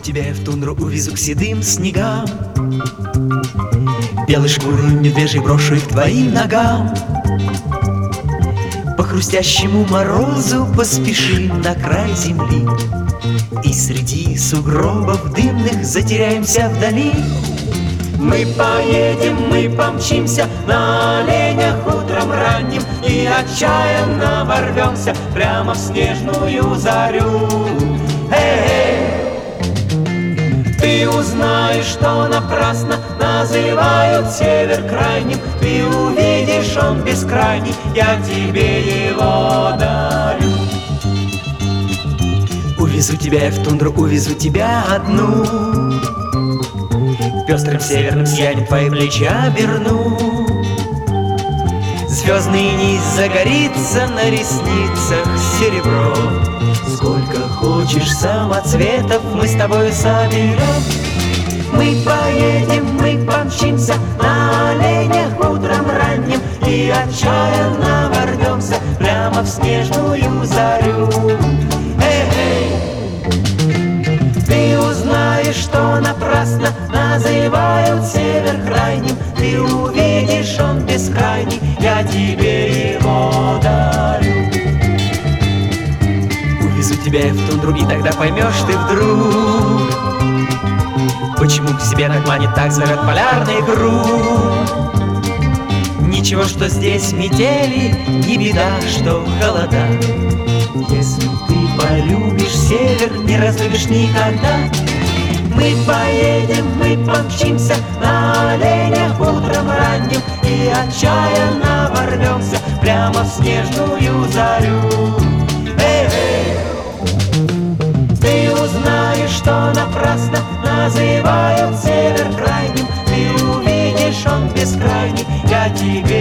тебя я в тундру увезу к седым снегам, белой шкурой медвежий брошу их к твоим ногам. По хрустящему морозу поспешим на край земли, и среди сугробов дымных затеряемся вдали. Мы поедем, мы помчимся на оленях утром ранним, и отчаянно ворвемся прямо в снежную зарю. Ты узнаешь, что напрасно называют север крайним, ты увидишь, он бескрайний, я тебе его дарю. Увезу тебя я в тундру, увезу тебя одну, пестрым северным сиянием твои плечи оберну. Звездный низ загорится на ресницах серебро, сколько хочешь самоцветов мы с тобой соберем. Мы поедем, мы помчимся на оленях утром ранним, и отчаянно ворвемся прямо в снежную зарю. Ты узнаешь, что напрасно называют север крайним, ты увидишь, он бескрайний, я тебе его дарю. Увезу тебя я в тундру, и тогда поймешь ты вдруг, почему к себе так манит, так зовет полярный круг. Ничего, что здесь метели, не беда, что холода. Если ты полюбишь север, не разлюбишь никогда. Мы поедем, мы помчимся на оленях утром ранним, и отчаянно ворвемся прямо в снежную зарю. Ты узнаешь, что напрасно называют север крайним, ты увидишь, он бескрайний, я тебе